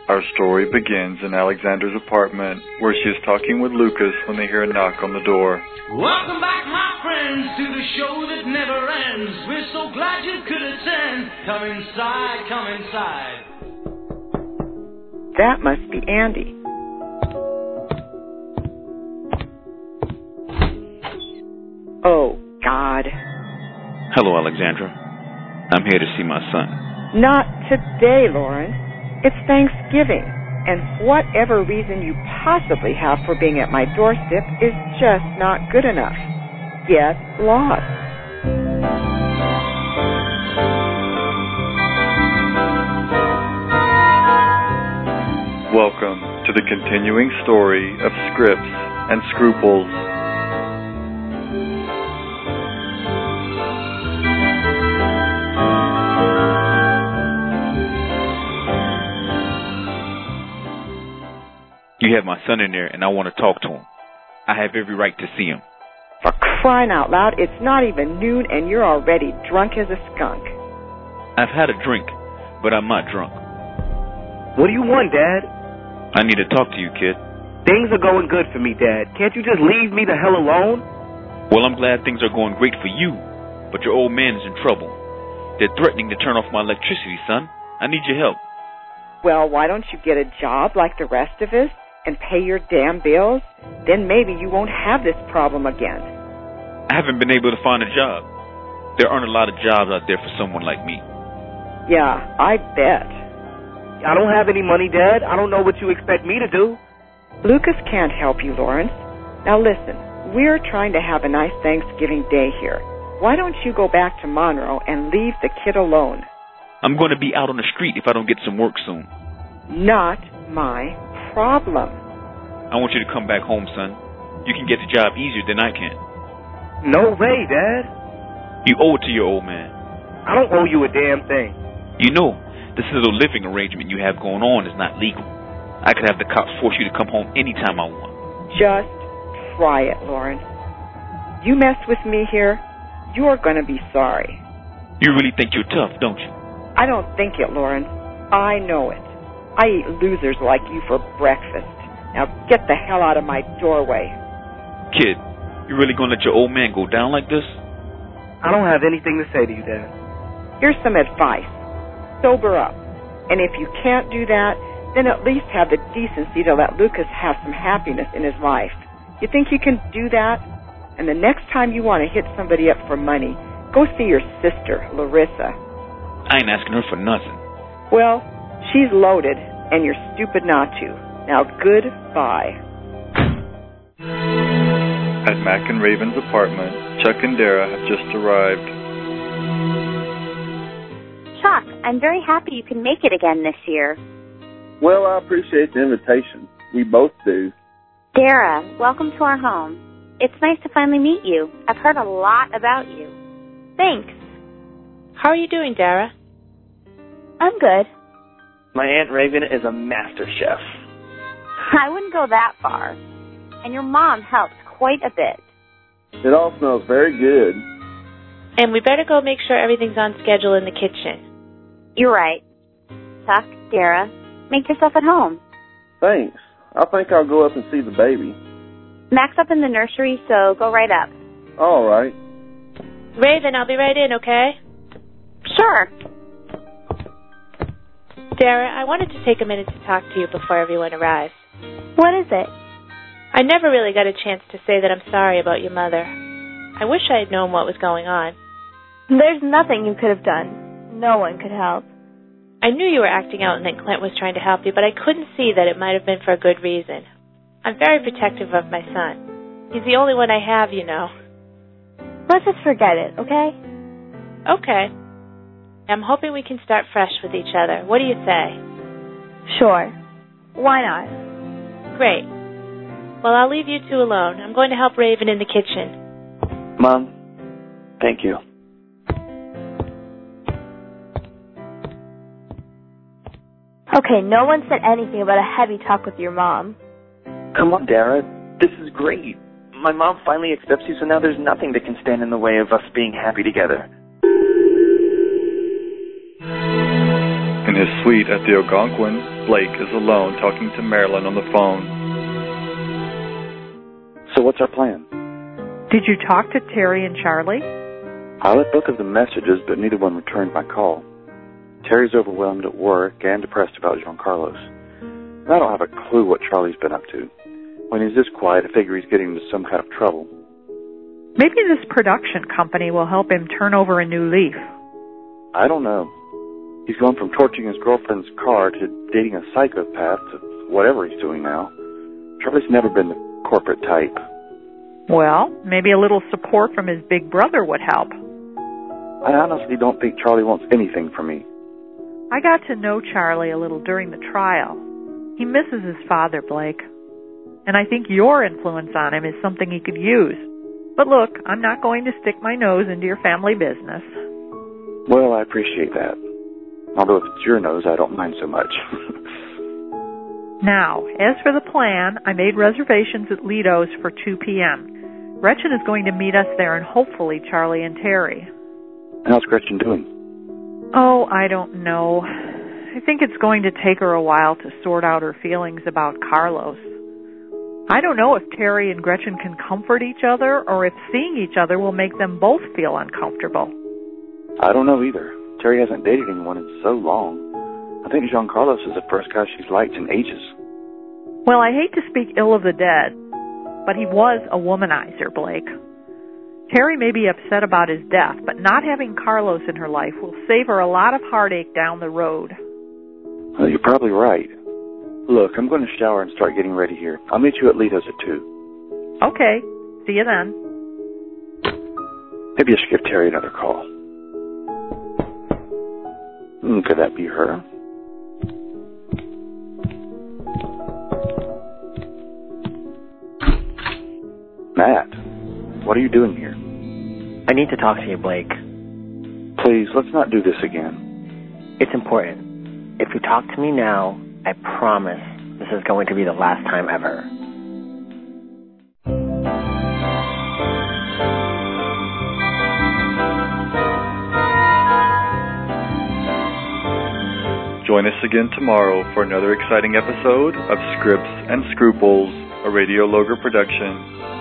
Our story begins in Alexandra's apartment, where she is talking with Lucas when they hear a knock on the door. Welcome back, my friends, to the show that never ends. We're so glad you could attend. Come inside, come inside. That must be Andy. Oh, God. Hello, Alexandra. I'm here to see my son. Not today, Lawrence. It's Thanksgiving, and whatever reason you possibly have for being at my doorstep is just not good enough. Get lost. Welcome to the continuing story of Scripts and Scruples. You have my son in there, and I want to talk to him. I have every right to see him. For crying out loud, it's not even noon, and you're already drunk as a skunk. I've had a drink, but I'm not drunk. What do you want, Dad? I need to talk to you, kid. Things are going good for me, Dad. Can't you just leave me the hell alone? Well, I'm glad things are going great for you, but your old man is in trouble. They're threatening to turn off my electricity, son. I need your help. Well, why don't you get a job like the rest of us and pay your damn bills? Then maybe you won't have this problem again. I haven't been able to find a job. There aren't a lot of jobs out there for someone like me. Yeah, I bet. I don't have any money, Dad. I don't know what you expect me to do. Lucas can't help you, Lawrence. Now listen, we're trying to have a nice Thanksgiving day here. Why don't you go back to Monroe and leave the kid alone? I'm going to be out on the street if I don't get some work soon. Not my problem. I want you to come back home, son. You can get the job easier than I can. No way, Dad. You owe it to your old man. I don't owe you a damn thing. You know, this little living arrangement you have going on is not legal. I could have the cops force you to come home anytime I want. Just try it, Lawrence. You mess with me here, you're going to be sorry. You really think you're tough, don't you? I don't think it, Lawrence. I know it. I eat losers like you for breakfast. Now get the hell out of my doorway. Kid, you really going to let your old man go down like this? I don't have anything to say to you, Dad. Here's some advice. Sober up. And if you can't do that, then at least have the decency to let Lucas have some happiness in his life. You think you can do that? And the next time you want to hit somebody up for money, go see your sister, Larissa. I ain't asking her for nothing. Well, she's loaded, and you're stupid not to. Now, goodbye. At Mac and Raven's apartment, Chuck and Dara have just arrived. Chuck, I'm very happy you can make it again this year. Well, I appreciate the invitation. We both do. Dara, welcome to our home. It's nice to finally meet you. I've heard a lot about you. Thanks. How are you doing, Dara? I'm good. My Aunt Raven is a master chef. I wouldn't go that far. And your mom helps quite a bit. It all smells very good. And we better go make sure everything's on schedule in the kitchen. You're right. Chuck, Dara, make yourself at home. Thanks. I think I'll go up and see the baby. Mac's up in the nursery, so go right up. All right. Raven, I'll be right in, okay? Sure. Dara, I wanted to take a minute to talk to you before everyone arrives. What is it? I never really got a chance to say that I'm sorry about your mother. I wish I had known what was going on. There's nothing you could have done. No one could help. I knew you were acting out and that Clint was trying to help you, but I couldn't see that it might have been for a good reason. I'm very protective of my son. He's the only one I have, you know. Let's just forget it, okay? Okay. I'm hoping we can start fresh with each other. What do you say? Sure. Why not? Great. Well, I'll leave you two alone. I'm going to help Raven in the kitchen. Mom, thank you. Okay, no one said anything about a heavy talk with your mom. Come on, Dara. This is great. My mom finally accepts you, so now there's nothing that can stand in the way of us being happy together. In In his suite at the Algonquin, Blake is alone talking to Marilyn on the phone. So what's our plan? Did you talk to Terry and Charlie? I left both of them messages, but neither one returned my call. Terry's overwhelmed at work and depressed about Jean Carlos. And I don't have a clue what Charlie's been up to. When he's this quiet, I figure he's getting into some kind of trouble. Maybe this production company will help him turn over a new leaf. I don't know. He's gone from torching his girlfriend's car to dating a psychopath to whatever he's doing now. Charlie's never been the corporate type. Well, maybe a little support from his big brother would help. I honestly don't think Charlie wants anything from me. I got to know Charlie a little during the trial. He misses his father, Blake. And I think your influence on him is something he could use. But look, I'm not going to stick my nose into your family business. Well, I appreciate that. Although if it's your nose, I don't mind so much. Now, as for the plan, I made reservations at Lido's for 2 p.m. Gretchen is going to meet us there and hopefully Charlie and Terry. How's Gretchen doing? Oh, I don't know. I think it's going to take her a while to sort out her feelings about Carlos. I don't know if Terry and Gretchen can comfort each other or if seeing each other will make them both feel uncomfortable. I don't know either. Terry hasn't dated anyone in so long. I think Jean Carlos is the first guy she's liked in ages. Well, I hate to speak ill of the dead, but he was a womanizer, Blake. Terry may be upset about his death, but not having Carlos in her life will save her a lot of heartache down the road. Well, you're probably right. Look, I'm going to shower and start getting ready here. I'll meet you at Lido's at 2. Okay. See you then. Maybe I should give Terry another call. Could that be her? Matt, what are you doing here? I need to talk to you, Blake. Please, let's not do this again. It's important. If you talk to me now, I promise this is going to be the last time ever. Join us again tomorrow for another exciting episode of Scripts and Scruples, a Radio Loger production.